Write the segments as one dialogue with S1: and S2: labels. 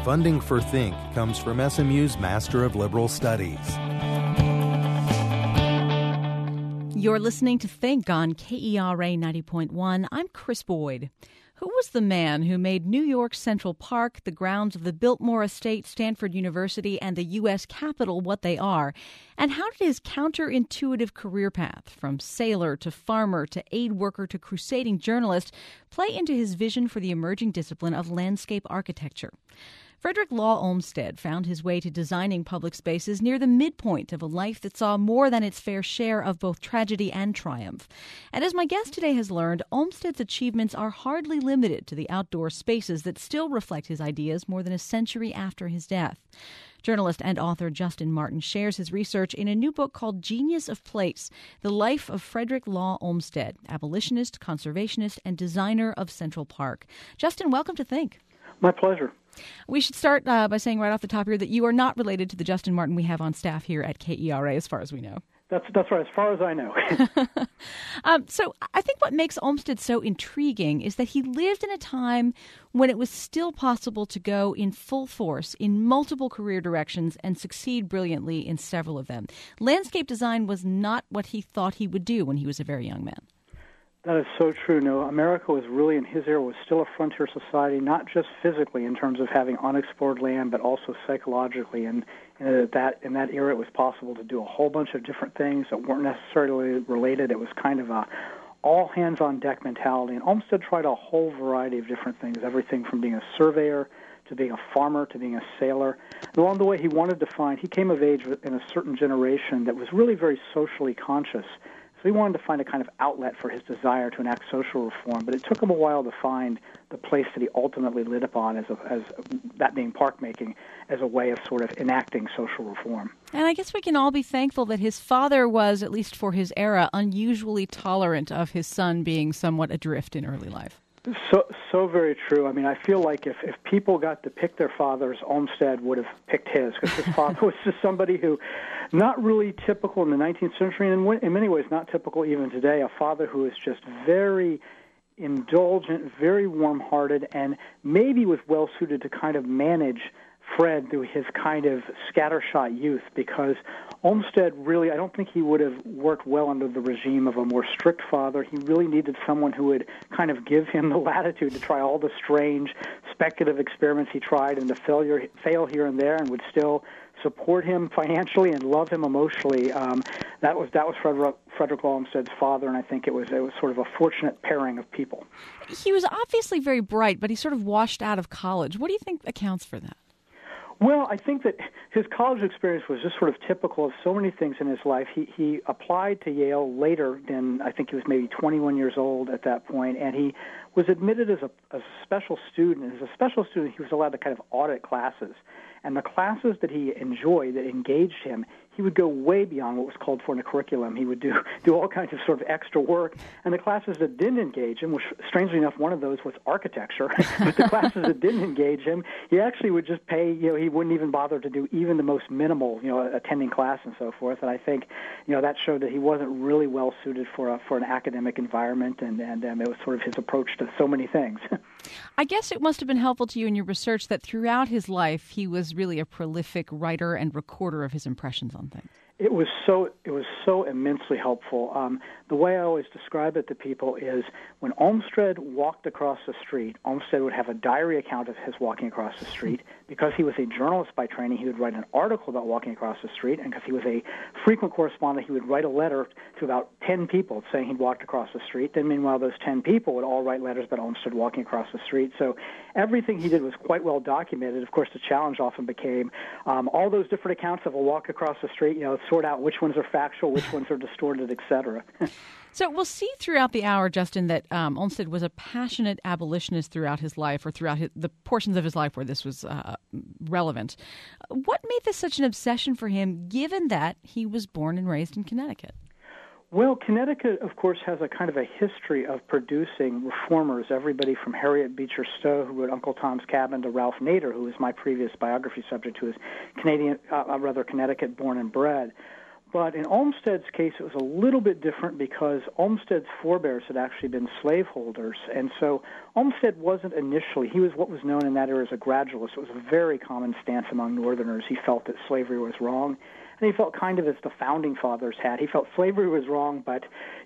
S1: Funding for Think comes from SMU's Master of Liberal Studies.
S2: You're listening to Think on KERA 90.1. I'm Chris Boyd. Who was the man who made New York's Central Park, the grounds of the Biltmore Estate, Stanford University, and the U.S. Capitol what they are? And how did his counterintuitive career path, from sailor to farmer to aid worker to crusading journalist, play into his vision for the emerging discipline of landscape architecture? Frederick Law Olmsted found his way to designing public spaces near the midpoint of a life that saw more than its fair share of both tragedy and triumph. And as my guest today has learned, Olmsted's achievements are hardly limited to the outdoor spaces that still reflect his ideas more than a century after his death. Journalist and author Justin Martin shares his research in a new book called Genius of Place, The Life of Frederick Law Olmsted, abolitionist, conservationist, and designer of Central Park. Justin, welcome to Think.
S3: My pleasure.
S2: We should start by saying right off the top here that you are not related to the Justin Martin we have on staff here at KERA, as far as we know.
S3: That's right, as far as I know.
S2: So I think what makes Olmsted so intriguing is that he lived in a time when it was still possible to go in full force in multiple career directions and succeed brilliantly in several of them. Landscape design was not what he thought he would do when he was a very young man.
S3: That is so true. No, America was really, in his era, was still a frontier society, not just physically in terms of having unexplored land, but also psychologically. And in that era, it was possible to do a whole bunch of different things that weren't necessarily related. It was kind of a all-hands-on-deck mentality. And Olmsted tried a whole variety of different things, everything from being a surveyor to being a farmer to being a sailor. And along the way, he came of age in a certain generation that was really very socially conscious. So he wanted to find a kind of outlet for his desire to enact social reform, but it took him a while to find the place that he ultimately lit upon as that being park making, as a way of sort of enacting social reform.
S2: And I guess we can all be thankful that his father was, at least for his era, unusually tolerant of his son being somewhat adrift in early life.
S3: So very true. I mean, I feel like if people got to pick their fathers, Olmsted would have picked his, because his father was just somebody who, not really typical in the 19th century, and in many ways not typical even today, a father who is just very indulgent, very warm-hearted, and maybe was well-suited to kind of manage Fred through his kind of scattershot youth, because Olmsted really, I don't think he would have worked well under the regime of a more strict father. He really needed someone who would kind of give him the latitude to try all the strange, speculative experiments he tried and to fail here and there, and would still support him financially and love him emotionally. That was Frederick Law Olmsted's father, and I think it was sort of a fortunate pairing of people.
S2: He was obviously very bright, but he sort of washed out of college. What do you think accounts for that?
S3: Well, I think that his college experience was just sort of typical of so many things in his life. He applied to Yale later than, I think he was maybe 21 years old at that point, and he was admitted as a special student. As a special student, he was allowed to kind of audit classes. And the classes that he enjoyed, that engaged him, he would go way beyond what was called for in the curriculum. He would do all kinds of sort of extra work. And the classes that didn't engage him, which strangely enough, one of those was architecture, but the classes that didn't engage him, he actually would just pay, he wouldn't even bother to do even the most minimal, attending class and so forth. And I think, that showed that he wasn't really well suited for an academic environment, and it was sort of his approach to so many things.
S2: I guess it must have been helpful to you in your research that throughout his life, he was really a prolific writer and recorder of his impressions on things.
S3: It was so immensely helpful. The way I always describe it to people is when Olmsted walked across the street, Olmsted would have a diary account of his walking across the street. Because he was a journalist by training, he would write an article about walking across the street, and because he was a frequent correspondent, he would write a letter to about 10 people saying he'd walked across the street. Then meanwhile, those 10 people would all write letters about Olmsted walking across the street. So everything he did was quite well documented. Of course, the challenge often became all those different accounts of a walk across the street, sort out which ones are factual, which ones are distorted, etc.
S2: So we'll see throughout the hour, Justin, that Olmsted was a passionate abolitionist throughout his life, or throughout the portions of his life where this was relevant. What made this such an obsession for him, given that he was born and raised in Connecticut?
S3: Well, Connecticut, of course, has a kind of a history of producing reformers, everybody from Harriet Beecher Stowe, who wrote Uncle Tom's Cabin, to Ralph Nader, who is my previous biography subject, who is Connecticut born and bred. But in Olmsted's case, it was a little bit different because Olmsted's forebears had actually been slaveholders. And so Olmsted wasn't initially, he was what was known in that era as a gradualist. It was a very common stance among Northerners. He felt that slavery was wrong. And he felt kind of as the founding fathers had. He felt slavery was wrong, but,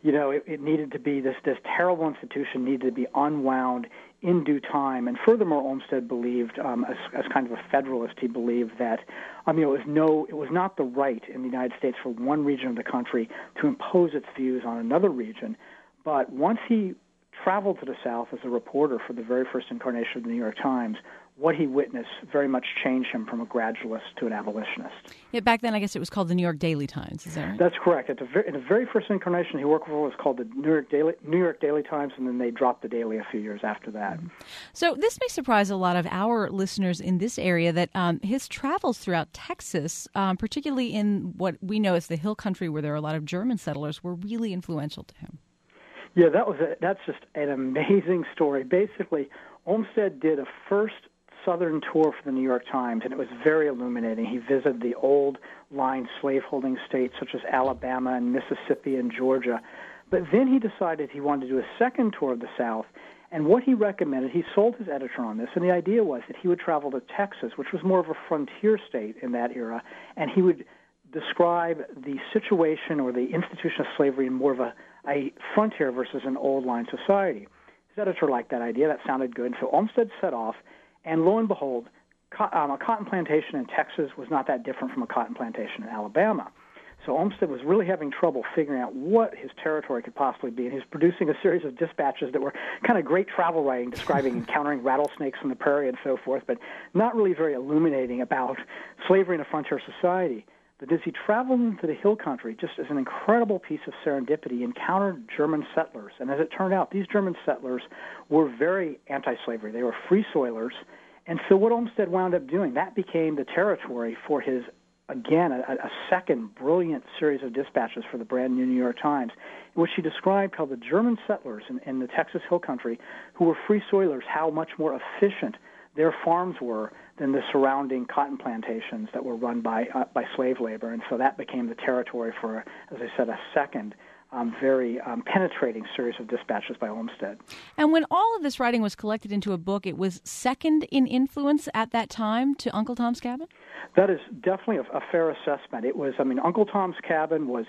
S3: it needed to be, this terrible institution needed to be unwound in due time. And furthermore, Olmsted believed, as kind of a federalist, he believed that it was not the right in the United States for one region of the country to impose its views on another region. But once he traveled to the South as a reporter for the very first incarnation of the New York Times, what he witnessed very much changed him from a gradualist to an abolitionist.
S2: Yeah, back then, I guess it was called the New York Daily Times. Is that right?
S3: That's correct. In the very first incarnation he worked for was called the New York Daily Times, and then they dropped the Daily a few years after that.
S2: So this may surprise a lot of our listeners in this area that his travels throughout Texas, particularly in what we know as the Hill Country, where there are a lot of German settlers, were really influential to him.
S3: Yeah, that's just an amazing story. Basically, Olmsted did a first Southern tour for the New York Times, and it was very illuminating. He visited the old line slaveholding states such as Alabama and Mississippi and Georgia. But then he decided he wanted to do a second tour of the South, and what he recommended, he sold his editor on this, and the idea was that he would travel to Texas, which was more of a frontier state in that era, and he would describe the situation or the institution of slavery in more of a frontier versus an old line society. His editor liked that idea. That sounded good. So Olmsted set off, and lo and behold, a cotton plantation in Texas was not that different from a cotton plantation in Alabama. So Olmsted was really having trouble figuring out what his territory could possibly be, and he was producing a series of dispatches that were kind of great travel writing, describing encountering rattlesnakes on the prairie and so forth, but not really very illuminating about slavery in a frontier society. But as he traveled into the Hill Country, just as an incredible piece of serendipity, he encountered German settlers. And as it turned out, these German settlers were very anti-slavery. They were free soilers. And so what Olmsted wound up doing, that became the territory for his, again, a second brilliant series of dispatches for the brand new New York Times, in which he described how the German settlers in the Texas Hill Country, who were free soilers, how much more efficient their farms were than the surrounding cotton plantations that were run by slave labor. And so that became the territory for, as I said, a second very penetrating series of dispatches by Olmsted. And
S2: when all of this writing was collected into a book, it was second in influence at that time to Uncle Tom's Cabin?
S3: That is definitely a fair assessment. It was, Uncle Tom's Cabin was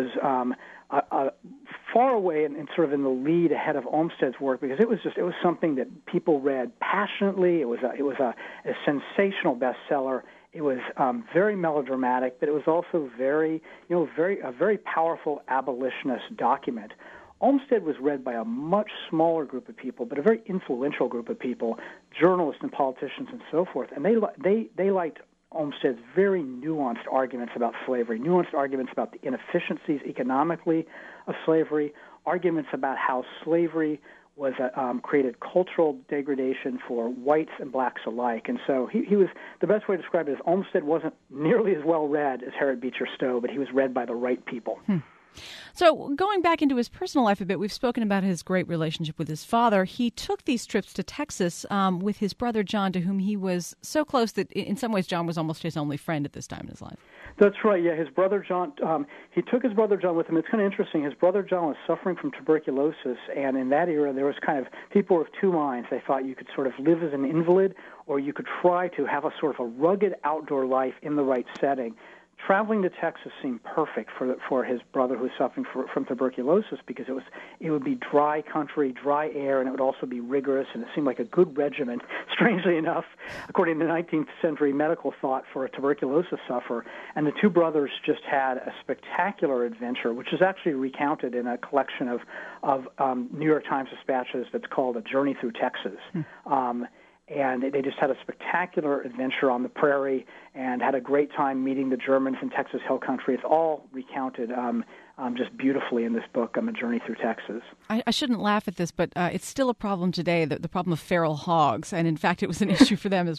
S3: far away and sort of in the lead ahead of Olmsted's work, because it was something that people read passionately. It was a sensational bestseller. It was very melodramatic, but it was also a very powerful abolitionist document. Olmsted was read by a much smaller group of people, but a very influential group of people, journalists and politicians and so forth, and they liked Olmsted's very nuanced arguments about slavery, nuanced arguments about the inefficiencies economically of slavery, arguments about how slavery was created cultural degradation for whites and blacks alike. And so he was, the best way to describe it is Olmsted wasn't nearly as well read as Harriet Beecher Stowe, but he was read by the right people.
S2: So going back into his personal life a bit, we've spoken about his great relationship with his father. He took these trips to Texas with his brother John, to whom he was so close that in some ways John was almost his only friend at this time in his life.
S3: That's right, yeah. His brother John, he took his brother John with him. It's kind of interesting. His brother John was suffering from tuberculosis, and in that era there was kind of, people were of two minds. They thought you could sort of live as an invalid, or you could try to have a sort of a rugged outdoor life in the right setting. Traveling to Texas seemed perfect for his brother who was suffering from tuberculosis, because it would be dry country, dry air, and it would also be rigorous, and it seemed like a good regimen, strangely enough, according to 19th century medical thought for a tuberculosis sufferer. And the two brothers just had a spectacular adventure, which is actually recounted in a collection of New York Times dispatches that's called A Journey Through Texas. And they just had a spectacular adventure on the prairie and had a great time meeting the Germans in Texas Hill Country. It's all recounted just beautifully in this book, A Journey Through Texas.
S2: I shouldn't laugh at this, but it's still a problem today, the problem of feral hogs. And in fact, it was an issue for them as well.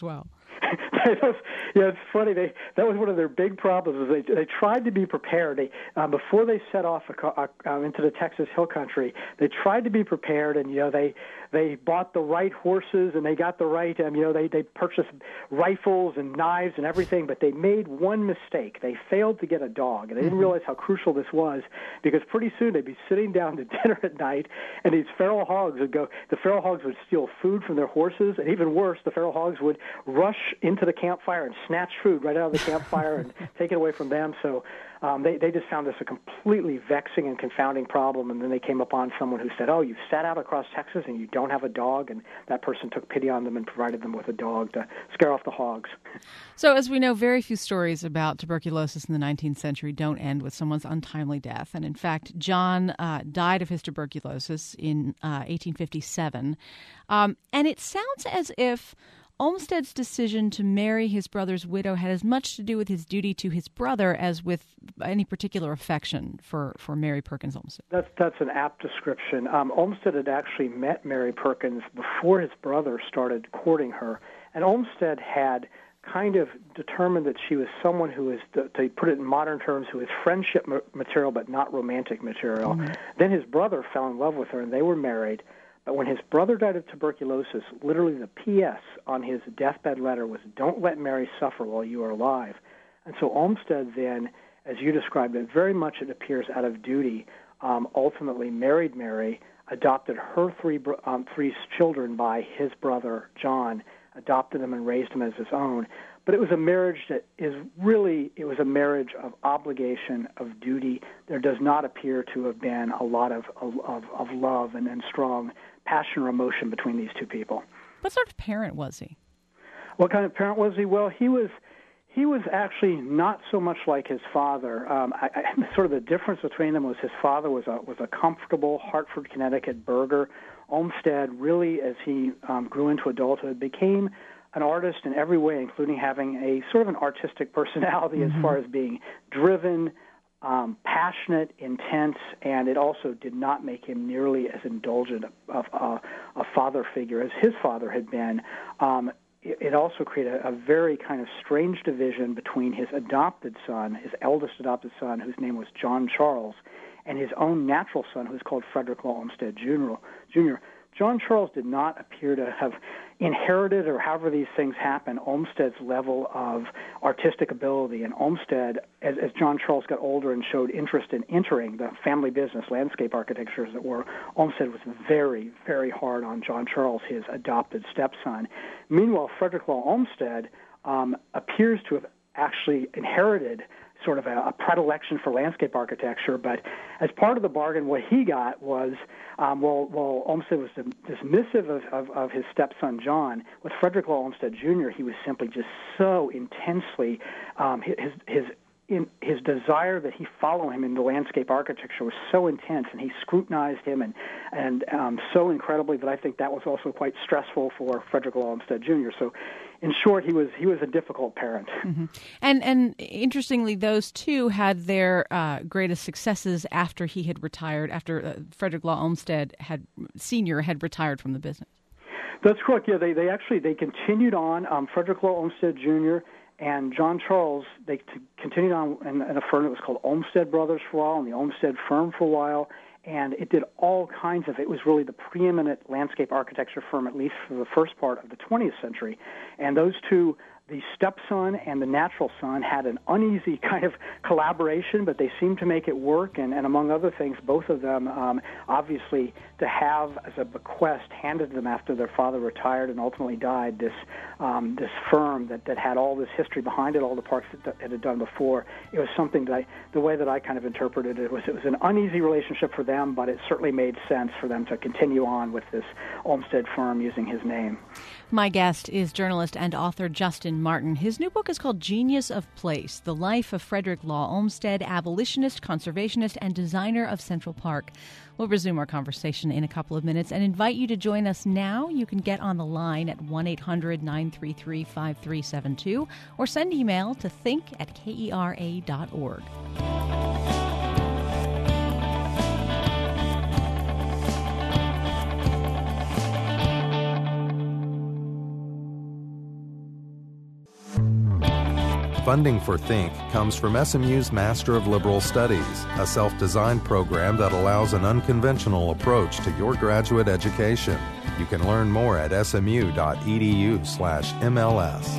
S3: It's funny. That was one of their big problems. Is they tried to be prepared. Before they set off into the Texas Hill Country, they tried to be prepared, and they bought the right horses and they got the right. They purchased rifles and knives and everything, but they made one mistake. They failed to get a dog, and they didn't realize how crucial this was, because pretty soon they'd be sitting down to dinner at night, and these feral hogs would go. The feral hogs would steal food from their horses, and even worse, the feral hogs would rush into the campfire and snatch food right out of the campfire and take it away from them. So they just found this a completely vexing and confounding problem, and then they came upon someone who said, "Oh, you've sat out across Texas and you don't have a dog," and that person took pity on them and provided them with a dog to scare off the hogs.
S2: So as we know, very few stories about tuberculosis in the 19th century don't end with someone's untimely death, and in fact, John died of his tuberculosis in 1857, and it sounds as if Olmsted's decision to marry his brother's widow had as much to do with his duty to his brother as with any particular affection for Mary Perkins Olmsted.
S3: That's an apt description. Olmsted had actually met Mary Perkins before his brother started courting her, and Olmsted had kind of determined that she was someone who is, to put it in modern terms, who is friendship material but not romantic material. Mm-hmm. Then his brother fell in love with her, and they were married. But when his brother died of tuberculosis, literally the P.S. on his deathbed letter was, "Don't let Mary suffer while you are alive." And so Olmsted then, as you described it, very much it appears out of duty, ultimately married Mary, adopted her three children by his brother John, adopted them and raised them as his own. But it was a marriage that it was a marriage of obligation, of duty. There does not appear to have been a lot of love and strong passion or emotion between these two people.
S2: What sort of parent was he?
S3: What kind of parent was he? Well, he was actually not so much like his father. Sort of the difference between them was his father was a comfortable Hartford, Connecticut burgher. Olmsted really, as he grew into adulthood, became an artist in every way, including having a sort of an artistic personality as far as being driven, passionate, intense, and it also did not make him nearly as indulgent of a father figure as his father had been. It also created a very kind of strange division between his adopted son, his eldest adopted son, whose name was John Charles, and his own natural son, who was called Frederick Law Olmsted Jr. John Charles did not appear to have inherited, or however these things happen, Olmsted's level of artistic ability. And Olmsted, as John Charles got older and showed interest in entering the family business, landscape architecture as it were, Olmsted was very, very hard on John Charles, his adopted stepson. Meanwhile, Frederick Law Olmsted appears to have actually inherited sort of a predilection for landscape architecture, but as part of the bargain, what he got was, while Olmsted was dismissive of his stepson John, with Frederick Law Olmsted Jr., he was simply just so intensely, his desire that he follow him into landscape architecture was so intense, and he scrutinized him and so incredibly that I think that was also quite stressful for Frederick Law Olmsted Jr. So, in short, he was a difficult parent. Mm-hmm.
S2: And interestingly, those two had their greatest successes after he had retired, after Frederick Law Olmsted Sr. had retired from the business.
S3: That's correct. Yeah, they continued on. Frederick Law Olmsted Jr. and John Charles, they continued on in a firm that was called Olmsted Brothers for a while, and the Olmsted Firm for a while, and it did all kinds of, it was really the preeminent landscape architecture firm, at least for the first part of the 20th century. And those two, the stepson and the natural son, had an uneasy kind of collaboration, but they seemed to make it work. And among other things, both of them, obviously, to have as a bequest handed to them after their father retired and ultimately died, this firm that had all this history behind it, all the parts that it had done before. It was something that the way that I kind of interpreted it was an uneasy relationship for them, but it certainly made sense for them to continue on with this Olmsted firm using his name.
S2: My guest is journalist and author Justin Martin. His new book is called Genius of Place, The Life of Frederick Law Olmsted, Abolitionist, Conservationist, and Designer of Central Park. We'll resume our conversation in a couple of minutes and invite you to join us now. You can get on the line at 1-800-933-5372 or send email to think@kera.org.
S1: Funding for Think comes from SMU's Master of Liberal Studies, a self-designed program that allows an unconventional approach to your graduate education. You can learn more at smu.edu/MLS.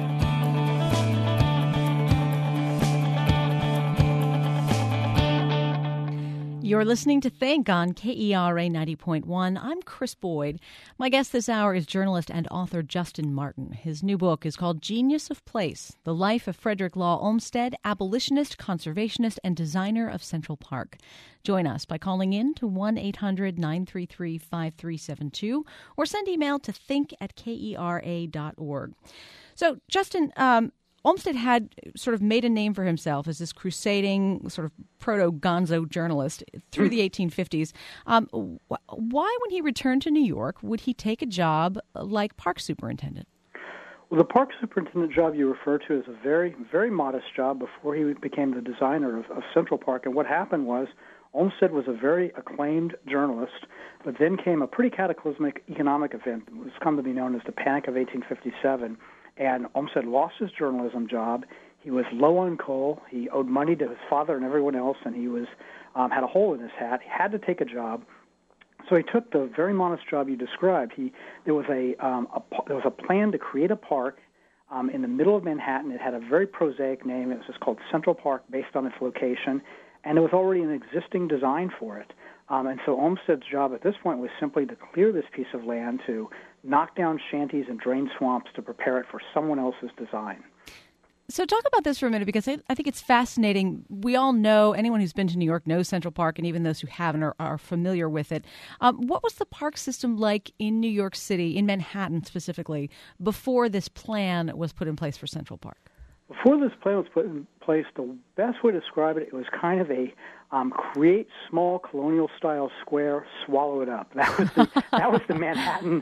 S2: You're listening to Think on KERA 90.1. I'm Chris Boyd. My guest this hour is journalist and author Justin Martin. His new book is called Genius of Place, The Life of Frederick Law Olmsted, Abolitionist, Conservationist, and Designer of Central Park. Join us by calling in to 1-800-933-5372 or send email to think@kera.org. So, Justin, Olmsted had sort of made a name for himself as this crusading sort of proto-gonzo journalist through the 1850s. Why, when he returned to New York, would he take a job like park superintendent?
S3: Well, the park superintendent job you refer to is a very, very modest job before he became the designer of Central Park. And what happened was Olmsted was a very acclaimed journalist, but then came a pretty cataclysmic economic event. It was come to be known as the Panic of 1857. And Olmsted lost his journalism job. He was low on coal. He owed money to his father and everyone else, and he was had a hole in his hat. He had to take a job, so he took the very modest job you described. There was a plan to create a park in the middle of Manhattan. It had a very prosaic name. It was just called Central Park, based on its location, and there was already an existing design for it. And so Olmsted's job at this point was simply to clear this piece of land, to knock down shanties and drain swamps to prepare it for someone else's design.
S2: So talk about this for a minute, because I think it's fascinating. We all know, anyone who's been to New York knows Central Park, and even those who haven't are familiar with it. What was the park system like in New York City, in Manhattan specifically, before this plan was put in place for Central Park?
S3: Before this plan was put in place, the best way to describe it was kind of a create small colonial-style square, swallow it up. That was the Manhattan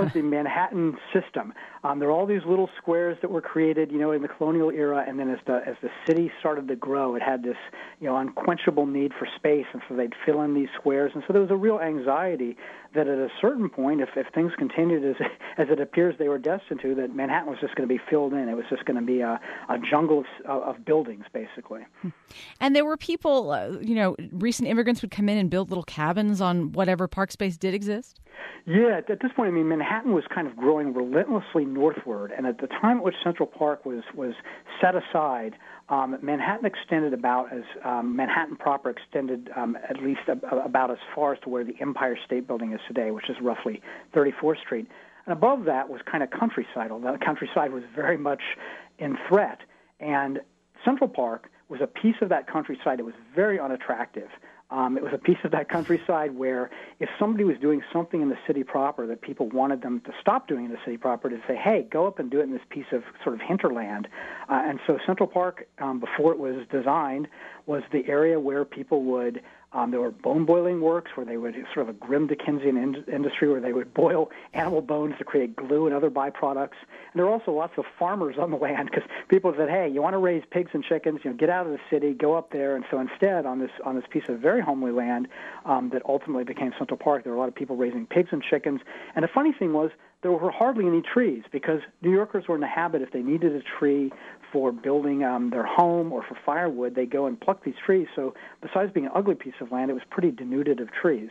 S3: system. There were all these little squares that were created, in the colonial era, and then as the city started to grow, it had this, unquenchable need for space, and so they'd fill in these squares, and so there was a real anxiety that at a certain point, if things continued as it appears they were destined to, that Manhattan was just going to be filled in. It was just going to be a jungle of buildings, basically.
S2: And there were people, recent immigrants would come in and build little cabins on whatever park space did exist?
S3: Yeah, at this point, Manhattan was kind of growing relentlessly northward, and at the time at which Central Park was set aside, Manhattan extended Manhattan proper extended at least about as far as to where the Empire State Building is today, which is roughly 34th Street. And above that was kind of countryside, although the countryside was very much in threat. And Central Park was a piece of that countryside that was very unattractive. It was a piece of that countryside where if somebody was doing something in the city proper that people wanted them to stop doing in the city proper, to say, hey, go up and do it in this piece of sort of hinterland. And so Central Park, before it was designed, was the area where people would there were bone-boiling works where they would sort of a grim Dickensian industry where they would boil animal bones to create glue and other byproducts. And there were also lots of farmers on the land because people said, hey, you want to raise pigs and chickens, get out of the city, go up there. And so instead, on this piece of very homely land that ultimately became Central Park, there were a lot of people raising pigs and chickens. And the funny thing was there were hardly any trees because New Yorkers were in the habit, if they needed a tree for building their home or for firewood, they go and pluck these trees. So besides being an ugly piece of land, it was pretty denuded of trees.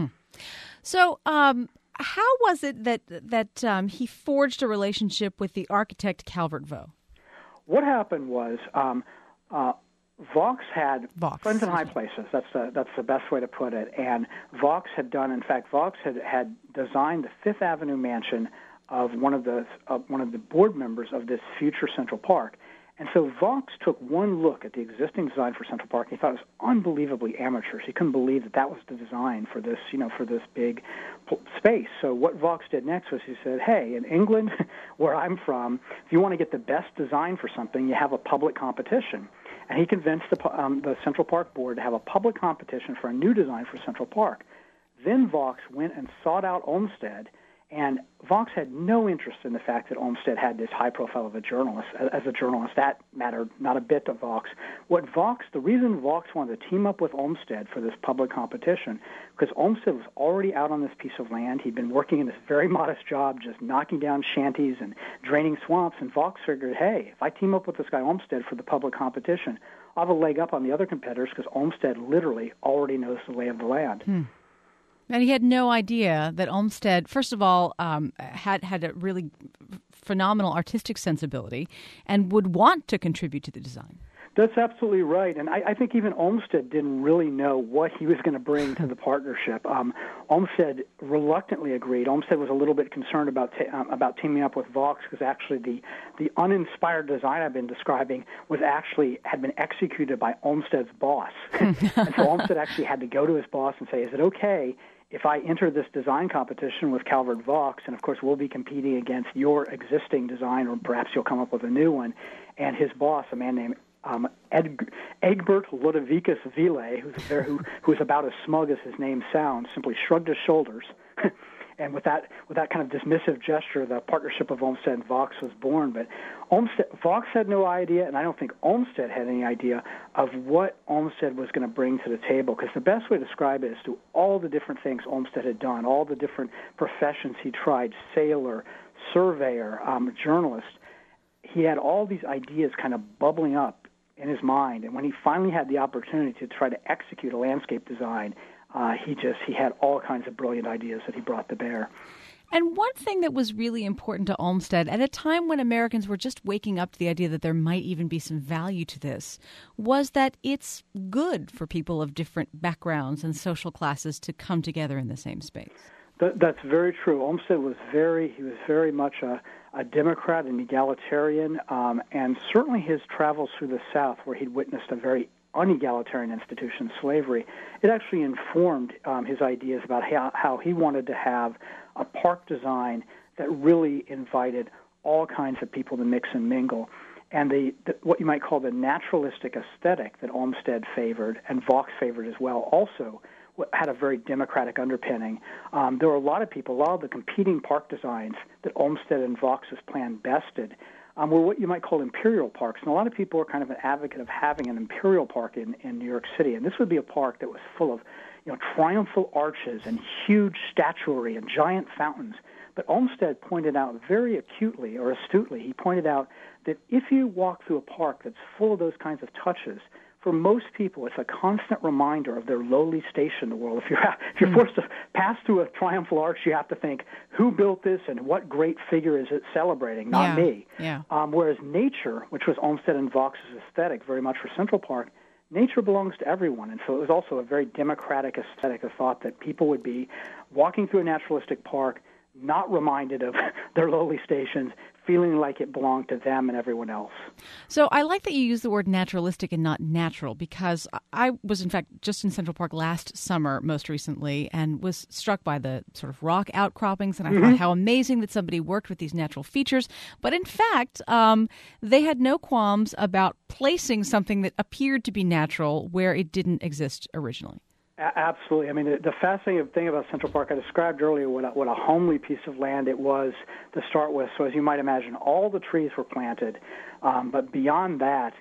S2: So how was it that he forged a relationship with the architect Calvert Vaux?
S3: What happened was Vaux had friends in high places. That's the best way to put it. And Vaux had designed the Fifth Avenue mansion of one of the board members of this future Central Park. And so Vaux took one look at the existing design for Central Park. And he thought it was unbelievably amateurish. He couldn't believe that was the design for this, for this big space. So what Vaux did next was he said, hey, in England, where I'm from, if you want to get the best design for something, you have a public competition. And he convinced the Central Park board to have a public competition for a new design for Central Park. Then Vaux went and sought out Olmsted And Vaux had no interest in the fact that Olmsted had this high profile of a journalist. As a journalist, that mattered not a bit to Vaux. The reason Vaux wanted to team up with Olmsted for this public competition, because Olmsted was already out on this piece of land. He'd been working in this very modest job, just knocking down shanties and draining swamps. And Vaux figured, hey, if I team up with this guy Olmsted for the public competition, I'll have a leg up on the other competitors because Olmsted literally already knows the lay of the land.
S2: And he had no idea that Olmsted, first of all, had a really phenomenal artistic sensibility and would want to contribute to the design.
S3: That's absolutely right. And I think even Olmsted didn't really know what he was going to bring to the partnership. Olmsted reluctantly agreed. Olmsted was a little bit concerned about teaming up with Vaux because actually the uninspired design I've been describing had been executed by Olmsted's boss. And so Olmsted actually had to go to his boss and say, is it okay if I enter this design competition with Calvert Vaux, and of course we'll be competing against your existing design, or perhaps you'll come up with a new one. And his boss, a man named Egbert Ludovicus Ville, who was about as smug as his name sounds, simply shrugged his shoulders. And with that kind of dismissive gesture, the partnership of Olmsted and Vaux was born. But Vaux had no idea, and I don't think Olmsted had any idea of what Olmsted was going to bring to the table. Because the best way to describe it is through all the different things Olmsted had done, all the different professions he tried, sailor, surveyor, journalist. He had all these ideas kind of bubbling up in his mind. And when he finally had the opportunity to try to execute a landscape design, he had all kinds of brilliant ideas that he brought to bear.
S2: And one thing that was really important to Olmsted at a time when Americans were just waking up to the idea that there might even be some value to this was that it's good for people of different backgrounds and social classes to come together in the same space.
S3: That's very true. Olmsted was very much a Democrat and egalitarian, and certainly his travels through the South, where he'd witnessed a very unegalitarian institution, slavery, it actually informed his ideas about how he wanted to have a park design that really invited all kinds of people to mix and mingle. And what you might call the naturalistic aesthetic that Olmsted favored and Vaux favored as well also had a very democratic underpinning. There were a lot of the competing park designs that Olmsted and Vaux's plan bested were what you might call imperial parks. And a lot of people are kind of an advocate of having an imperial park in New York City. And this would be a park that was full of triumphal arches and huge statuary and giant fountains. But Olmsted pointed out very acutely or astutely, he pointed out that if you walk through a park that's full of those kinds of touches, for most people, it's a constant reminder of their lowly station in the world. If you're forced to pass through a triumphal arch, you have to think, who built this and what great figure is it celebrating? Not me.
S2: Yeah.
S3: Whereas nature, which was Olmsted and Vaux's aesthetic very much for Central Park, nature belongs to everyone. And so it was also a very democratic aesthetic, a thought that people would be walking through a naturalistic park, not reminded of their lowly stations, feeling like it belonged to them and everyone else.
S2: So I like that you use the word naturalistic and not natural, because I was, in fact, just in Central Park last summer, most recently, and was struck by the sort of rock outcroppings, and I thought how amazing that somebody worked with these natural features. But in fact, they had no qualms about placing something that appeared to be natural where it didn't exist originally.
S3: Absolutely. I mean, the fascinating thing about Central Park, I described earlier what a homely piece of land it was to start with. So as you might imagine, all the trees were planted, but beyond that,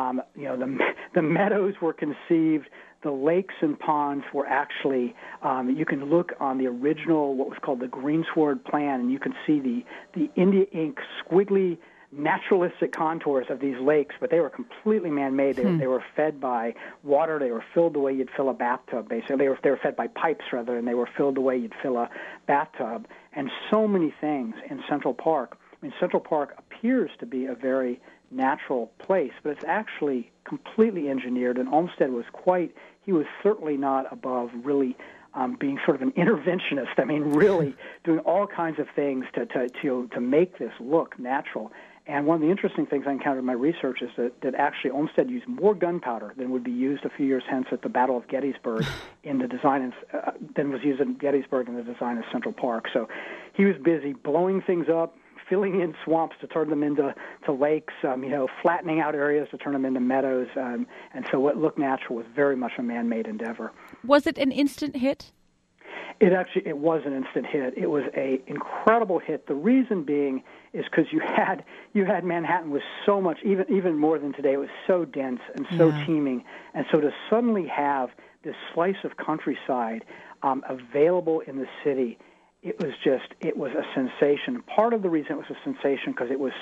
S3: the meadows were conceived. The lakes and ponds were actually, you can look on the original, what was called the Greensward Plan, and you can see the India ink squiggly naturalistic contours of these lakes, but they were completely man-made. They were fed by water. They were filled the way you'd fill a bathtub, basically. They were fed by pipes, rather, and they were filled the way you'd fill a bathtub. And so many things in Central Park. I mean, Central Park appears to be a very natural place, but it's actually completely engineered, and Olmsted was he was certainly not above really being sort of an interventionist. I mean, really doing all kinds of things to make this look natural. And one of the interesting things I encountered in my research is that actually Olmsted used more gunpowder than would be used a few years hence at the Battle of Gettysburg in the design than was used in Gettysburg in the design of Central Park. So he was busy blowing things up, filling in swamps to turn them into lakes, flattening out areas to turn them into meadows. And so what looked natural was very much a man-made endeavor.
S2: Was it an instant hit?
S3: It was an instant hit. It was a incredible hit. The reason being is because you had Manhattan was so much, even more than today. It was so dense and so teeming, and so to suddenly have this slice of countryside available in the city, it was a sensation. Part of the reason it was a sensation because it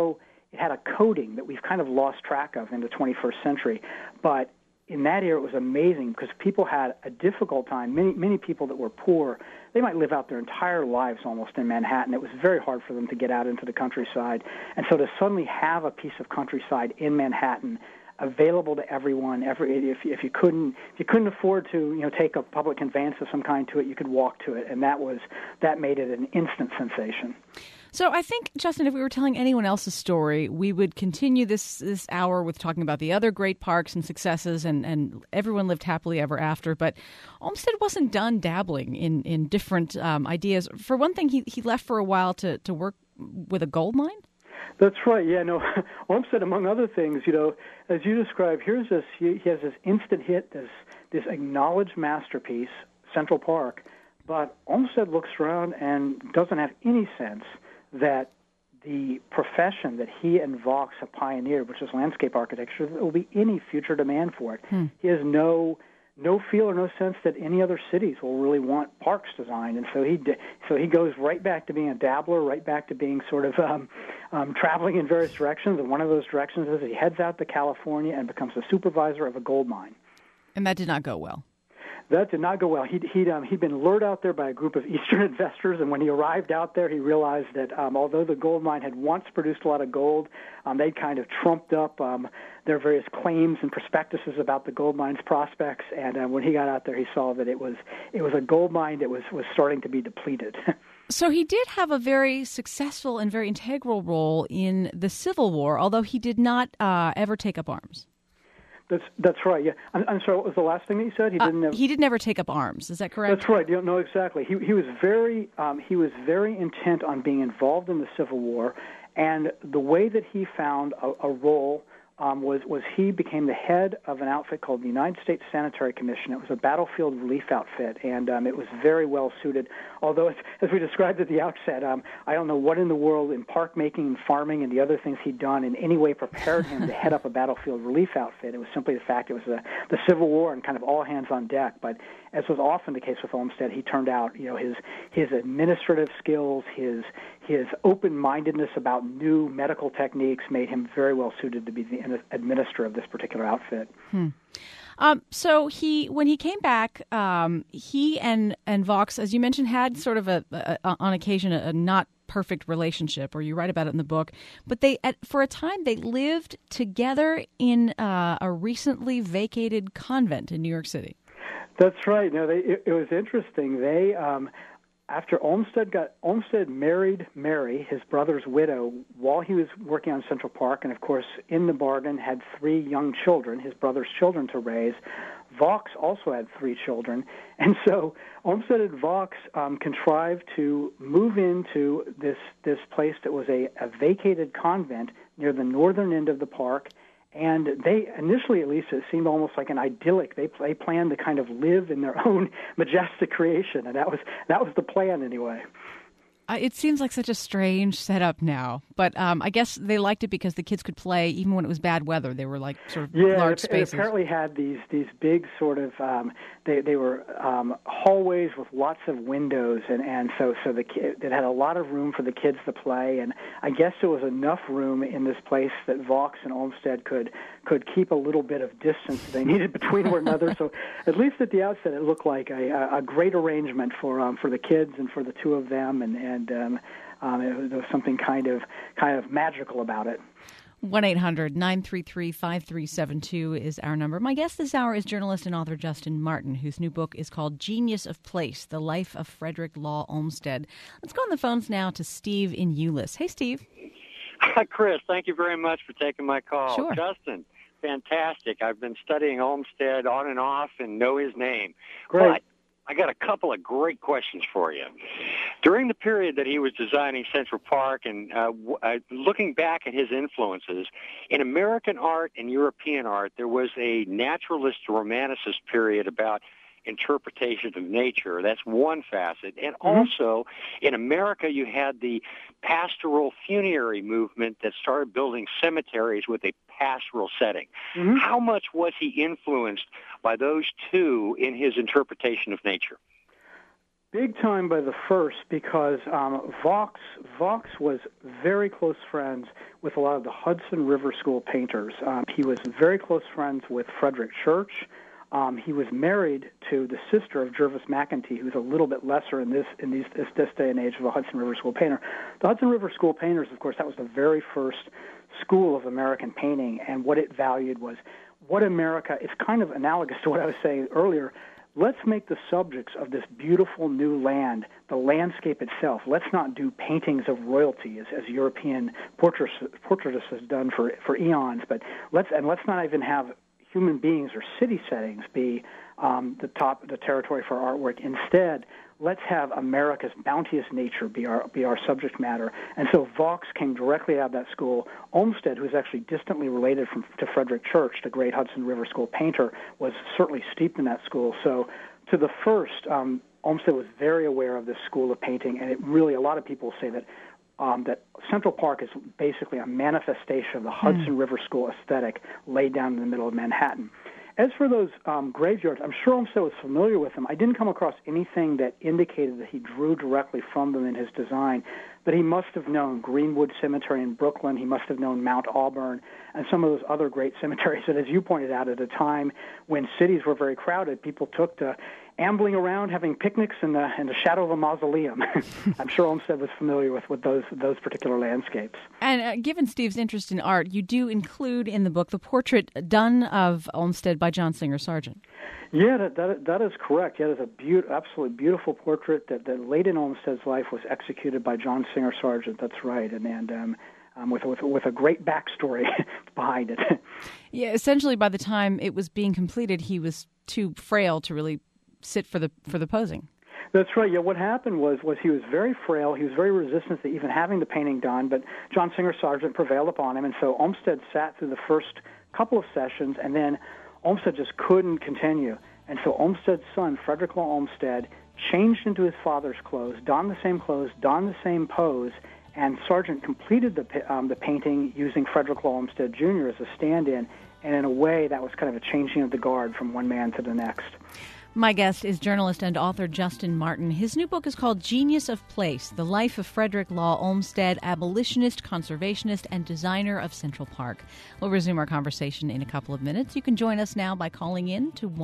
S3: had a coding that we've kind of lost track of in the 21st century, but in that era, it was amazing because people had a difficult time. Many people that were poor, they might live out their entire lives almost in Manhattan. It was very hard for them to get out into the countryside. And so to suddenly have a piece of countryside in Manhattan available to everyone, if you couldn't afford to take a public conveyance of some kind to it, you could walk to it, and that made it an instant sensation.
S2: So I think, Justin, if we were telling anyone else's story, we would continue this hour with talking about the other great parks and successes, and everyone lived happily ever after. But Olmsted wasn't done dabbling in different ideas. For one thing, he left for a while to work with a gold mine?
S3: That's right. Yeah, no. Olmsted, among other things, as you described, he has this instant hit, this acknowledged masterpiece, Central Park, but Olmsted looks around and doesn't have any sense that the profession that he and Vaux have pioneered, which is landscape architecture, there will be any future demand for it. He has no feel or no sense that any other cities will really want parks designed, and so he goes right back to being a dabbler, right back to being sort of traveling in various directions. And one of those directions is he heads out to California and becomes a supervisor of a gold mine.
S2: And that did not go well.
S3: That did not go well. He'd been lured out there by a group of Eastern investors, and when he arrived out there, he realized that although the gold mine had once produced a lot of gold, they'd kind of trumped up their various claims and prospectuses about the gold mine's prospects. And when he got out there, he saw that it was a gold mine that was starting to be depleted.
S2: So he did have a very successful and very integral role in the Civil War, although he did not ever take up arms.
S3: That's right. Yeah, I'm sorry. What was the last thing that you said?
S2: He did never take up arms. Is that correct?
S3: That's right. No, exactly. He was very intent on being involved in the Civil War, and the way that he found a role was he became the head of an outfit called the United States Sanitary Commission. It was a battlefield relief outfit, and it was very well suited. Although, as we described at the outset, I don't know what in the world in park making and farming and the other things he'd done in any way prepared him to head up a battlefield relief outfit. It was simply the fact it was the Civil War and kind of all hands on deck. But as was often the case with Olmsted, he turned out, his administrative skills, his open-mindedness about new medical techniques made him very well suited to be the administrator of this particular outfit.
S2: So when he came back, he and Vaux, as you mentioned, had sort of on occasion a not perfect relationship, or you write about it in the book. But for a time they lived together in a recently vacated convent in New York City.
S3: That's right. No, it was interesting. They after Olmsted married Mary, his brother's widow, while he was working on Central Park, and of course in the bargain had 3 young children, his brother's children, to raise. Vaux also had 3 children, and so Olmsted and Vaux contrived to move into this place that was a vacated convent near the northern end of the park. And they, initially at least, it seemed almost like an idyllic. They planned to kind of live in their own majestic creation, and that was the plan anyway.
S2: It seems like such a strange setup now, but I guess they liked it because the kids could play even when it was bad weather. They were like sort of large spaces.
S3: It apparently had these big sort of they were hallways with lots of windows, and so it had a lot of room for the kids to play. And I guess there was enough room in this place that Vaux and Olmsted could keep a little bit of distance they needed between one another. So at least at the outset, it looked like a great arrangement for the kids and for the two of them, and there was something kind of magical about it.
S2: 1-800-933-5372 is our number. My guest this hour is journalist and author Justin Martin, whose new book is called Genius of Place, The Life of Frederick Law Olmsted. Let's go on the phones now to Steve in Euless. Hey, Steve.
S4: Hi, Chris. Thank you very much for taking my call.
S2: Sure.
S4: Justin, fantastic. I've been studying Olmsted on and off and know his name.
S3: Great.
S4: But I got a couple of great questions for you. During the period that he was designing Central Park and looking back at his influences, in American art and European art, there was a naturalist romanticist period about interpretation of nature. That's one facet. And also, in America, you had the pastoral funerary movement that started building cemeteries with a pastoral setting. How much was he influenced by those two in his interpretation of nature?
S3: Big time by the first, because Vaux was very close friends with a lot of the Hudson River School painters. He was very close friends with Frederick Church. He was married to the sister of Jervis McEntee, who's a little bit lesser in this day and age of a Hudson River School painter. The Hudson River School painters, of course, that was the very first school of American painting, and what it valued was what America, it's kind of analogous to what I was saying earlier. Let's make the subjects of this beautiful new land the landscape itself. Let's not do paintings of royalty as European portraitists has done for eons, but let's not even have human beings or city settings be the territory for artwork. Instead, let's have America's bounteous nature be our subject matter. And so Vaux came directly out of that school. Olmsted, who is actually distantly related to Frederick Church, the great Hudson River School painter, was certainly steeped in that school. So to the first, Olmsted was very aware of this school of painting, and it really, a lot of people say that Central Park is basically a manifestation of the Hudson River School aesthetic laid down in the middle of Manhattan. As for those graveyards, I'm sure Olmsted was familiar with them. I didn't come across anything that indicated that he drew directly from them in his design, but he must have known Greenwood Cemetery in Brooklyn. He must have known Mount Auburn and some of those other great cemeteries that, as you pointed out, at a time when cities were very crowded, people took to ambling around, having picnics in the shadow of a mausoleum. I'm sure Olmsted was familiar with those particular landscapes.
S2: And given Steve's interest in art, you do include in the book the portrait done of Olmsted by John Singer Sargent.
S3: Yeah, that is correct. Yeah, it's a absolutely beautiful portrait that late in Olmsted's life was executed by John Singer Sargent. That's right, and with a great backstory behind it.
S2: Yeah, essentially, by the time it was being completed, he was too frail to really sit for the posing.
S3: That's right. Yeah, what happened was he was very frail. He was very resistant to even having the painting done, but John Singer Sargent prevailed upon him, and so Olmsted sat through the first couple of sessions, and then Olmsted just couldn't continue. And so Olmsted's son, Frederick Law Olmsted, changed into his father's clothes, donned the same pose, and Sargent completed the painting using Frederick Law Olmsted Jr. as a stand-in, and in a way that was kind of a changing of the guard from one man to the next.
S2: My guest is journalist and author Justin Martin. His new book is called Genius of Place, The Life of Frederick Law Olmsted, Abolitionist, Conservationist, and Designer of Central Park. We'll resume our conversation in a couple of minutes. You can join us now by calling in to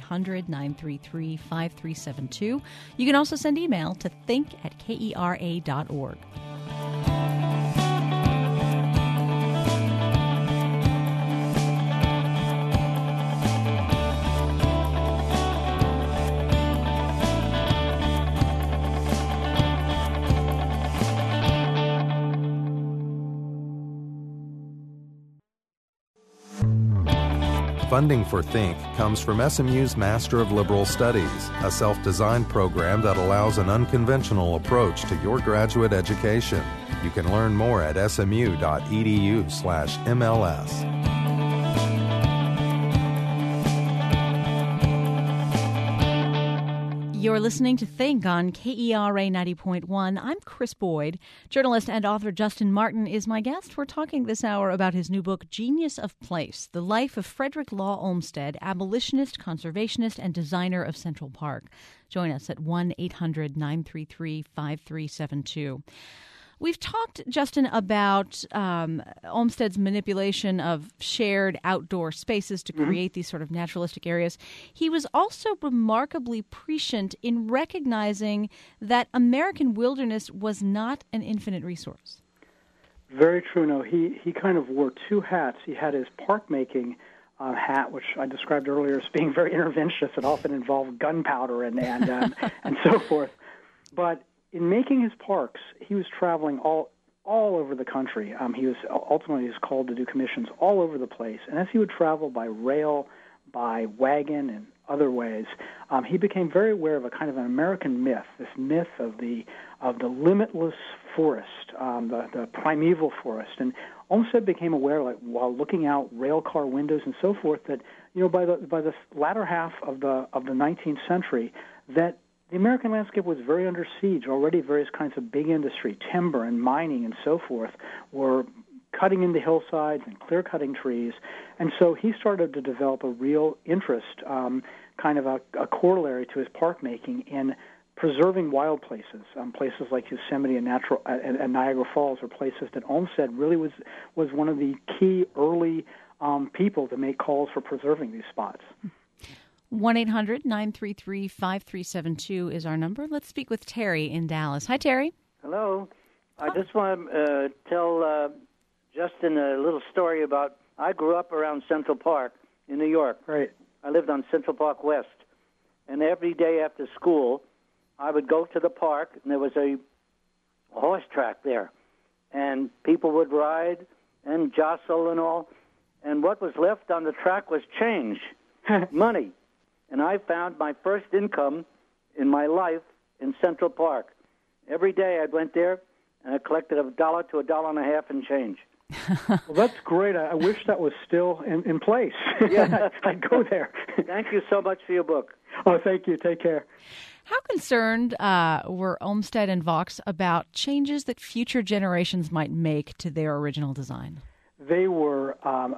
S2: 1-800-933-5372. You can also send email to think@kera.org.
S1: Funding for Think comes from SMU's Master of Liberal Studies, a self-designed program that allows an unconventional approach to your graduate education. You can learn more at smu.edu/MLS.
S2: You're listening to Think on KERA 90.1. I'm Chris Boyd. Journalist and author Justin Martin is my guest. We're talking this hour about his new book, Genius of Place, The Life of Frederick Law Olmsted, Abolitionist, Conservationist, and Designer of Central Park. Join us at 1-800-933-5372. We've talked, Justin, about Olmsted's manipulation of shared outdoor spaces to create these sort of naturalistic areas. He was also remarkably prescient in recognizing that American wilderness was not an infinite resource.
S3: Very true. No, he kind of wore two hats. He had his park-making hat, which I described earlier as being very interventionist. It often involved gunpowder and so forth. But in making his parks, he was traveling all over the country. He was called to do commissions all over the place. And as he would travel by rail, by wagon, and other ways, he became very aware of a kind of an American myth, this myth of the limitless forest, the primeval forest. And Olmsted became aware, like while looking out rail car windows and so forth, that by the latter half of the 19th century, that the American landscape was very under siege. Already various kinds of big industry, timber and mining and so forth, were cutting into hillsides and clear-cutting trees. And so he started to develop a real interest, kind of a corollary to his park making, in preserving wild places, places like Yosemite and Niagara Falls are places that Olmsted really was one of the key early people to make calls for preserving these spots.
S2: 1-800-933-5372 is our number. Let's speak with Terry in Dallas. Hi, Terry.
S5: Hello. I just want to tell Justin a little story about, I grew up around Central Park in New York.
S3: Right.
S5: I lived on Central Park West. And every day after school, I would go to the park, and there was a horse track there. And people would ride and jostle and all. And what was left on the track was change, money. And I found my first income in my life in Central Park. Every day I went there, and I collected $1 to $1.50 in change.
S3: Well, that's great. I wish that was still in place.
S5: Yeah.
S3: I'd go there.
S5: Thank you so much for your book.
S3: Oh, thank you. Take care.
S2: How concerned were Olmsted and Vaux about changes that future generations might make to their original design?
S3: They were,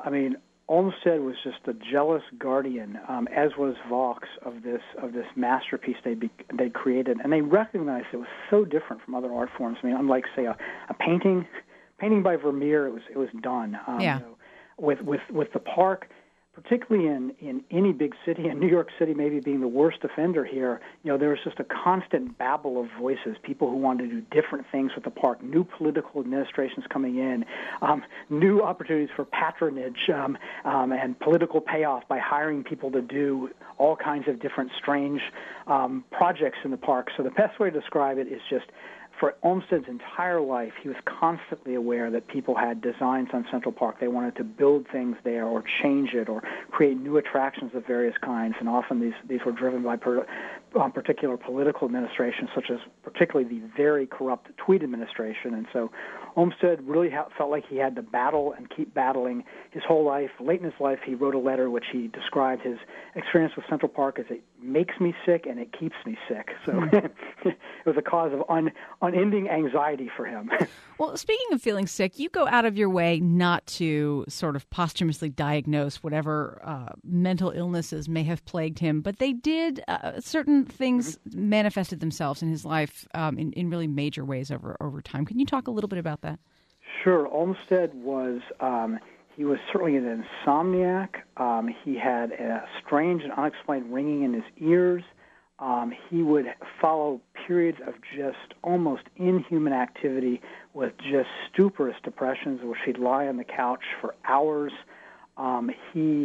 S3: Olmsted was just a jealous guardian, as was Vaux, of this masterpiece they created, and they recognized it was so different from other art forms. I mean, unlike, say, a painting by Vermeer, it was done. With the park, particularly in any big city, and New York City maybe being the worst offender here, there was just a constant babble of voices, people who wanted to do different things with the park, new political administrations coming in, new opportunities for patronage and political payoff by hiring people to do all kinds of different strange projects in the park. So the best way to describe it is just, for Olmsted's entire life, he was constantly aware that people had designs on Central Park. They wanted to build things there or change it or create new attractions of various kinds, and often these were driven by particular political administrations, such as particularly the very corrupt Tweed administration. And so Olmsted really felt like he had to battle and keep battling his whole life. Late in his life, he wrote a letter which he described his experience with Central Park as, it makes me sick and it keeps me sick. So it was a cause of unending anxiety for him.
S2: Well, speaking of feeling sick, you go out of your way not to sort of posthumously diagnose whatever mental illnesses may have plagued him, but they did, certain things manifested themselves in his life in really major ways over time. Can you talk a little bit about that?
S3: Sure. Olmsted was he was certainly an insomniac. He had a strange and unexplained ringing in his ears. He would follow periods of just almost inhuman activity with just stuporous depressions, where he'd lie on the couch for hours. He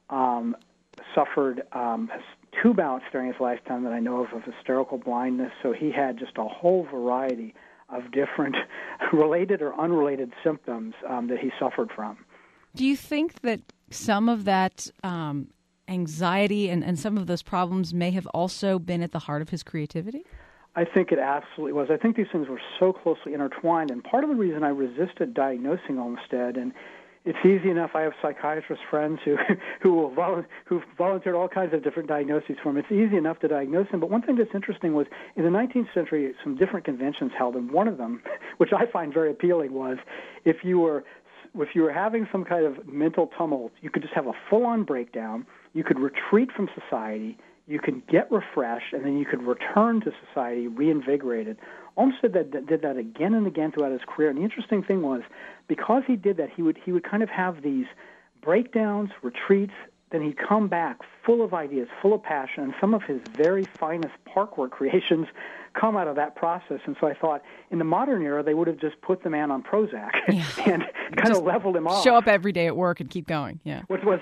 S3: suffered 2 bouts during his lifetime that I know of hysterical blindness. So he had just a whole variety of different related or unrelated symptoms that he suffered from.
S2: Do you think that some of that anxiety and some of those problems may have also been at the heart of his creativity?
S3: I think it absolutely was. I think these things were so closely intertwined, and part of the reason I resisted diagnosing Olmsted, and it's easy enough. I have psychiatrist friends who've volunteered all kinds of different diagnoses for him. It's easy enough to diagnose him. But one thing that's interesting was in the 19th century, some different conventions held, and one of them, which I find very appealing, was if you were having some kind of mental tumult, you could just have a full-on breakdown. You could retreat from society. You could get refreshed, and then you could return to society reinvigorated. Olmsted did that again and again throughout his career. And the interesting thing was, because he did that, he would kind of have these breakdowns, retreats, then he'd come back full of ideas, full of passion, and some of his very finest park work creations come out of that process. And so I thought, in the modern era, they would have just put the man on Prozac and kind of leveled him off.
S2: Show up every day at work and keep going. Yeah.
S3: What was that?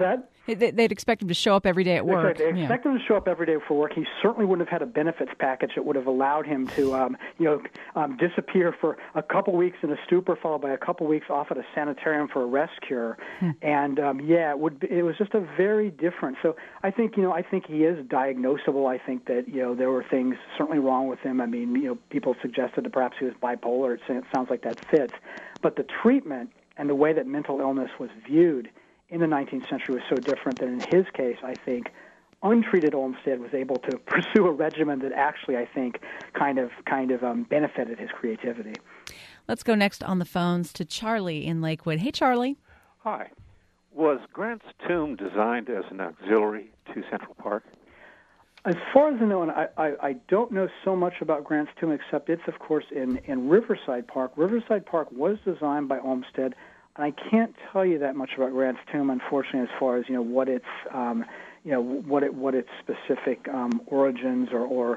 S2: They'd expect him to show up every day at work.
S3: They expect him to show up every day for work. He certainly wouldn't have had a benefits package that would have allowed him to, disappear for a couple weeks in a stupor, followed by a couple weeks off at a sanitarium for a rest cure. And it was just a very different. So I think he is diagnosable. I think that there were things certainly wrong with him. I mean, people suggested that perhaps he was bipolar. It sounds like that fits, but the treatment and the way that mental illness was viewed in the 19th century was so different that in his case, I think, untreated Olmsted was able to pursue a regimen that actually, I think, kind of benefited his creativity.
S2: Let's go next on the phones to Charlie in Lakewood. Hey, Charlie.
S6: Hi. Was Grant's tomb designed as an auxiliary to Central Park?
S3: As far as I know, and I don't know so much about Grant's tomb, except it's, of course, in Riverside Park. Riverside Park was designed by Olmsted, and I can't tell you that much about Grant's tomb, unfortunately, as far as what its what its specific origins or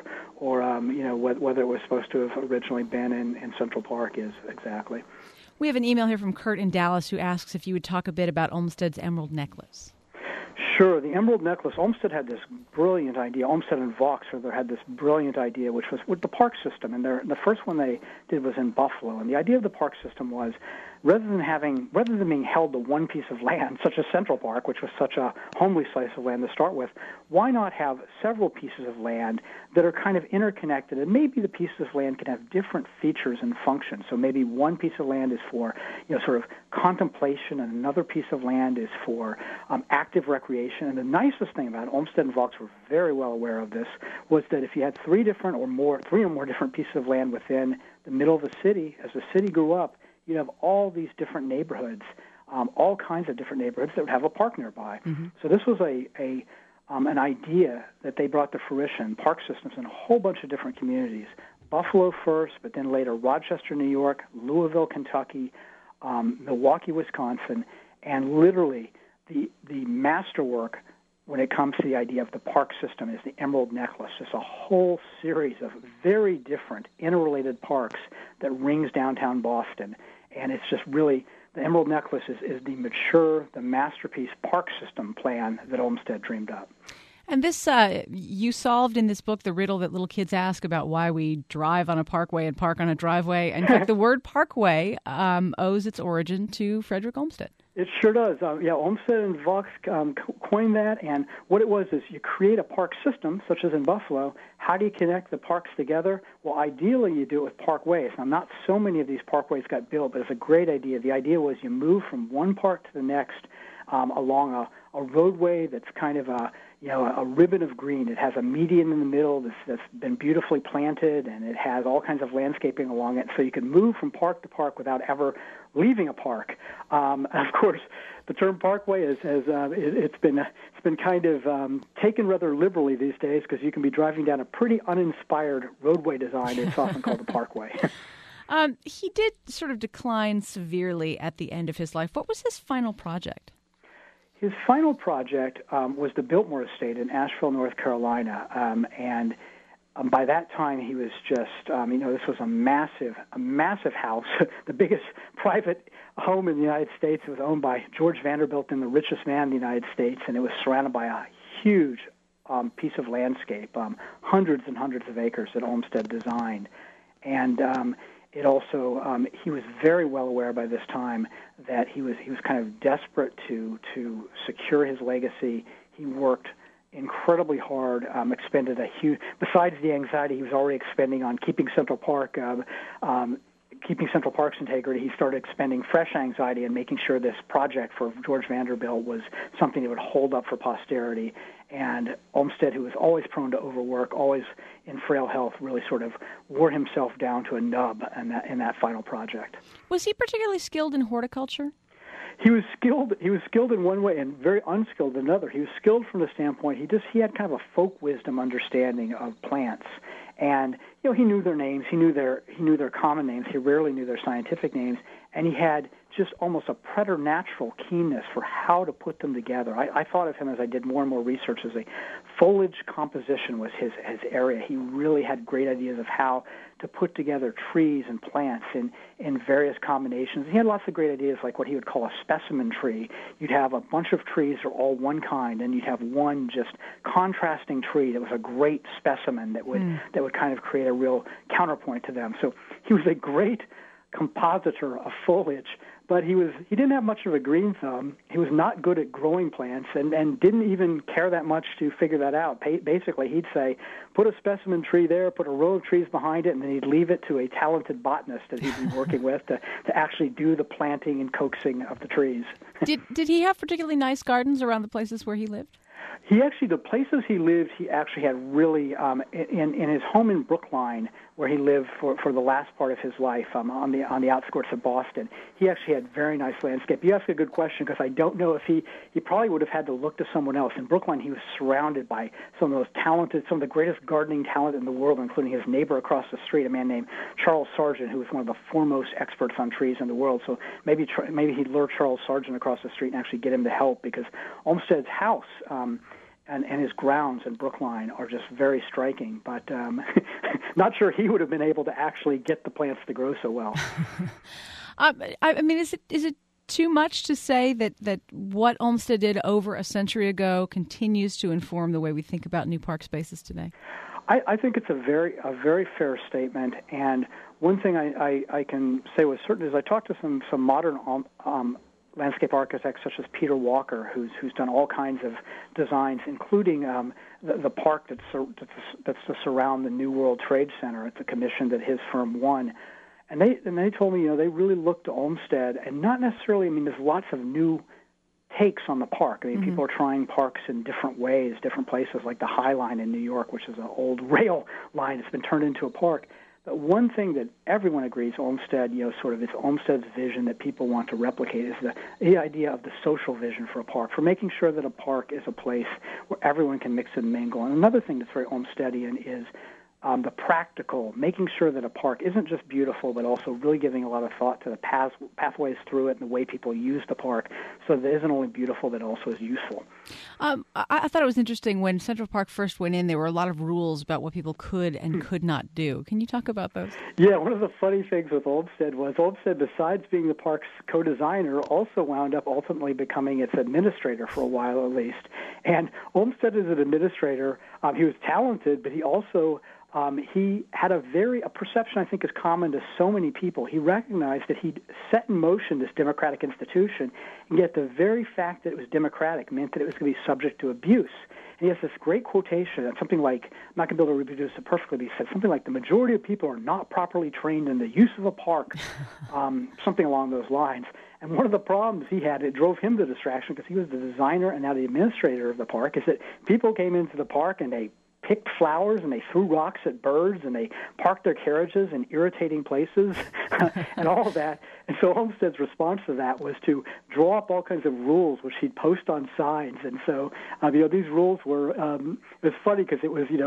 S3: whether it was supposed to have originally been in Central Park is exactly.
S2: We have an email here from Kurt in Dallas who asks if you would talk a bit about Olmsted's emerald necklace.
S3: Sure. The emerald necklace, Olmsted had this brilliant idea. Olmsted and Vaux had this brilliant idea, which was with the park system. And the first one they did was in Buffalo. And the idea of the park system was, rather than being held to one piece of land, such as Central Park, which was such a homely slice of land to start with, why not have several pieces of land that are kind of interconnected? And maybe the pieces of land can have different features and functions. So maybe one piece of land is for, sort of contemplation, and another piece of land is for active recreation. And the nicest thing about it, Olmsted and Vaux were very well aware of this, was that if you had three or more different pieces of land within the middle of the city, as the city grew up, you'd have all these different neighborhoods, all kinds of different neighborhoods that would have a park nearby. Mm-hmm. So this was an idea that they brought to fruition, park systems in a whole bunch of different communities. Buffalo first, but then later Rochester, New York, Louisville, Kentucky, Milwaukee, Wisconsin, and literally the masterwork when it comes to the idea of the park system is the Emerald Necklace. It's a whole series of very different interrelated parks that rings downtown Boston. And it's just really, the Emerald Necklace is the masterpiece park system plan that Olmsted dreamed up.
S2: And this, you solved in this book the riddle that little kids ask about why we drive on a parkway and park on a driveway. In fact, the word parkway owes its origin to Frederick Olmsted.
S3: It sure does. Olmsted and Vaux coined that, and what it was is you create a park system, such as in Buffalo. How do you connect the parks together? Well, ideally you do it with parkways. Now, not so many of these parkways got built, but it's a great idea. The idea was you move from one park to the next along a roadway that's kind of a ribbon of green. It has a median in the middle that's been beautifully planted, and it has all kinds of landscaping along it, so you can move from park to park without ever leaving a park. Of course, the term parkway it's been kind of taken rather liberally these days, because you can be driving down a pretty uninspired roadway design. It's often called a parkway.
S2: He did sort of decline severely at the end of his life. What was his final project?
S3: His final project was the Biltmore Estate in Asheville, North Carolina, and by that time he was just, this was a massive house, the biggest private home in the United States. It was owned by George Vanderbilt, and the richest man in the United States, and it was surrounded by a huge piece of landscape, hundreds and hundreds of acres that Olmsted designed. And it also, he was very well aware by this time that he was kind of desperate to secure his legacy. He worked incredibly hard, expended a huge, besides the anxiety he was already expending on keeping Central Park, keeping Central Park's integrity, he started expending fresh anxiety and making sure this project for George Vanderbilt was something that would hold up for posterity. And Olmsted, who was always prone to overwork, always in frail health, really sort of wore himself down to a nub in that final project.
S2: Was he particularly skilled in horticulture?
S3: He was skilled in one way and very unskilled in another. He was skilled from the standpoint he had kind of a folk wisdom understanding of plants. And he knew their names, he knew their common names, he rarely knew their scientific names, and he had just almost a preternatural keenness for how to put them together. I thought of him, as I did more and more research, as a foliage composition was his area. He really had great ideas of how to put together trees and plants in various combinations. He had lots of great ideas, like what he would call a specimen tree. You'd have a bunch of trees that are all one kind, and you'd have one just contrasting tree that was a great specimen that would kind of create a real counterpoint to them. So he was a great compositor of foliage, but he didn't have much of a green thumb. He was not good at growing plants and didn't even care that much to figure that out. Basically, he'd say, put a specimen tree there, put a row of trees behind it, and then he'd leave it to a talented botanist that he'd be working with to actually do the planting and coaxing of the trees.
S2: Did he have particularly nice gardens around the places where he lived?
S3: The places he lived, he actually had really, in his home in Brookline, where he lived for the last part of his life, on the outskirts of Boston, he actually had very nice landscape. You ask a good question, because I don't know if he probably would have had to look to someone else. In Brookline, he was surrounded by some of the greatest gardening talent in the world, including his neighbor across the street, a man named Charles Sargent, who was one of the foremost experts on trees in the world. So maybe he'd lure Charles Sargent across the street and actually get him to help, because Olmsted's house and his grounds in Brookline are just very striking, but not sure he would have been able to actually get the plants to grow so well.
S2: I mean, is it too much to say that what Olmsted did over a century ago continues to inform the way we think about new park spaces today?
S3: I think it's a very fair statement, and one thing I can say with certainty is I talked to some modern landscape architects such as Peter Walker, who's done all kinds of designs, including the park that's to surround the New World Trade Center. It's a commission that his firm won. And they told me, they really looked to Olmsted, and not necessarily, there's lots of new takes on the park. People are trying parks in different ways, different places, like the High Line in New York, which is an old rail line that's been turned into a park. But one thing that everyone agrees Olmsted, sort of it's Olmsted's vision that people want to replicate is the idea of the social vision for a park, for making sure that a park is a place where everyone can mix and mingle. And another thing that's very Olmstedian is the practical, making sure that a park isn't just beautiful, but also really giving a lot of thought to the pathways through it and the way people use the park, so that it isn't only beautiful, but also is useful.
S2: I thought it was interesting when Central Park first went in, there were a lot of rules about what people could and could not do. Can you talk about those? Yeah,
S3: one of the funny things with Olmsted was Olmsted, besides being the park's co-designer, also wound up ultimately becoming its administrator for a while at least. And Olmsted as an administrator, he was talented, but he also he had a perception I think is common to so many people. He recognized that he'd set in motion this democratic institution, and yet the very fact that it was democratic meant that it was going to be subject to abuse. And he has this great quotation, that's something like, I'm not going to be able to reproduce it perfectly, but he said something like, the majority of people are not properly trained in the use of a park, something along those lines. And one of the problems he had, it drove him to distraction because he was the designer and now the administrator of the park, is that people came into the park and they picked flowers and they threw rocks at birds and they parked their carriages in irritating places and all of that. And so Olmsted's response to that was to draw up all kinds of rules which he'd post on signs. And so, these rules were, it was funny because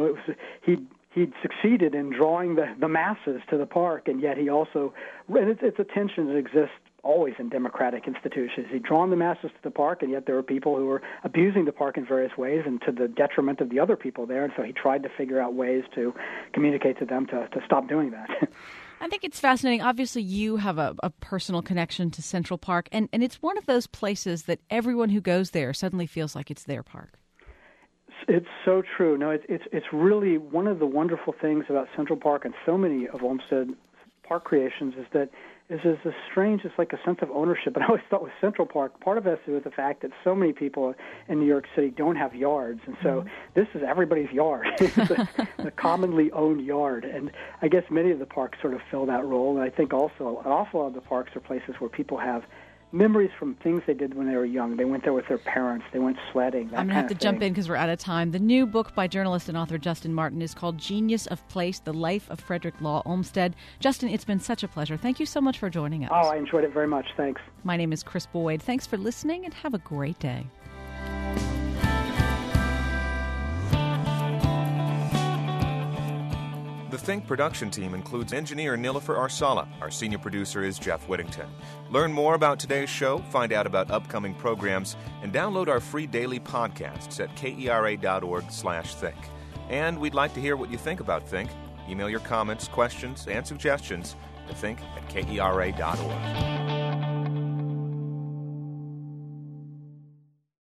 S3: he'd succeeded in drawing the masses to the park, and yet he also, and it's a tension that exists always in democratic institutions. He'd drawn the masses to the park, and yet there were people who were abusing the park in various ways and to the detriment of the other people there, and so he tried to figure out ways to communicate to them to stop doing that.
S2: I think it's fascinating. Obviously, you have a personal connection to Central Park, and it's one of those places that everyone who goes there suddenly feels like it's their park.
S3: It's so true. No, it's really one of the wonderful things about Central Park and so many of Olmsted's park creations is that it's like a sense of ownership. And I always thought with Central Park, part of it has to do with the fact that so many people in New York City don't have yards. And so this is everybody's yard. It's a commonly owned yard. And I guess many of the parks sort of fill that role. And I think also an awful lot of the parks are places where people have memories from things they did when they were young. They went there with their parents. They went sledding.
S2: I'm going to have to jump in because we're out of time. The new book by journalist and author Justin Martin is called Genius of Place, The Life of Frederick Law Olmsted. Justin, it's been such a pleasure. Thank you so much for joining us.
S3: Oh, I enjoyed it very much. Thanks.
S2: My name is Chris Boyd. Thanks for listening and have a great day.
S1: The
S7: The Think production team includes engineer Nilofer Arsala. Our senior producer is Jeff Whittington. Learn more about today's show, find out about upcoming programs, and download our free daily podcasts at kera.org/think. And we'd like to hear what you think about Think. Email your comments, questions, and suggestions to think@kera.org.